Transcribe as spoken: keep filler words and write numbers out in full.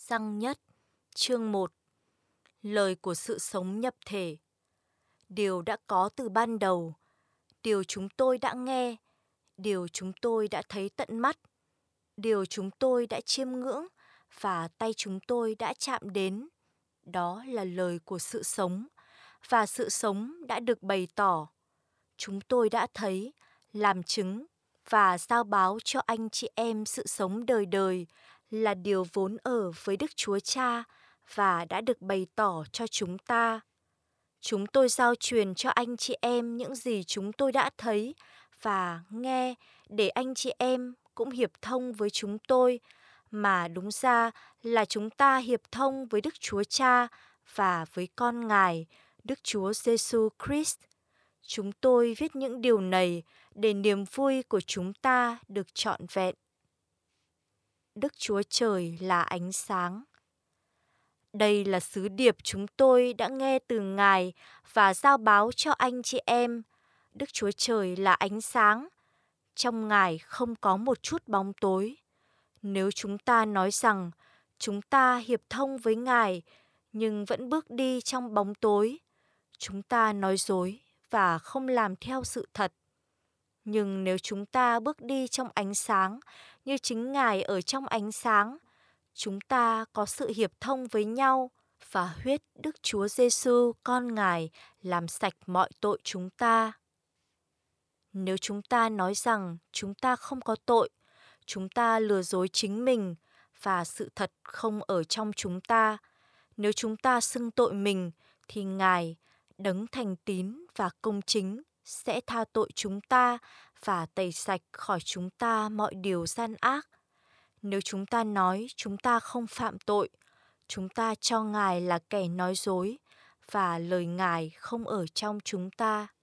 Răng nhất, chương một. Lời của sự sống nhập thể. Điều đã có từ ban đầu, điều chúng tôi đã nghe, điều chúng tôi đã thấy tận mắt, điều chúng tôi đã chiêm ngưỡng và tay chúng tôi đã chạm đến. Đó là lời của sự sống, và sự sống đã được bày tỏ. Chúng tôi đã thấy, làm chứng và giao báo cho anh chị em sự sống đời đời là điều vốn ở với Đức Chúa Cha và đã được bày tỏ cho chúng ta. Chúng tôi giao truyền cho anh chị em những gì chúng tôi đã thấy và nghe để anh chị em cũng hiệp thông với chúng tôi, mà đúng ra là chúng ta hiệp thông với Đức Chúa Cha và với con Ngài, Đức Chúa Giêsu Christ. Chúng tôi viết những điều này để niềm vui của chúng ta được trọn vẹn. Đức Chúa Trời là ánh sáng. Đây là sứ điệp chúng tôi đã nghe từ Ngài và giao báo cho anh chị em. Đức Chúa Trời là ánh sáng. Trong Ngài không có một chút bóng tối. Nếu chúng ta nói rằng chúng ta hiệp thông với Ngài nhưng vẫn bước đi trong bóng tối, chúng ta nói dối và không làm theo sự thật. Nhưng nếu chúng ta bước đi trong ánh sáng như chính Ngài ở trong ánh sáng, chúng ta có sự hiệp thông với nhau và huyết Đức Chúa Giêsu con Ngài làm sạch mọi tội chúng ta. Nếu chúng ta nói rằng chúng ta không có tội, chúng ta lừa dối chính mình và sự thật không ở trong chúng ta. Nếu chúng ta xưng tội mình thì Ngài, đấng thành tín và công chính, sẽ tha tội chúng ta và tẩy sạch khỏi chúng ta mọi điều gian ác. Nếu chúng ta nói chúng ta không phạm tội, chúng ta cho Ngài là kẻ nói dối và lời Ngài không ở trong chúng ta.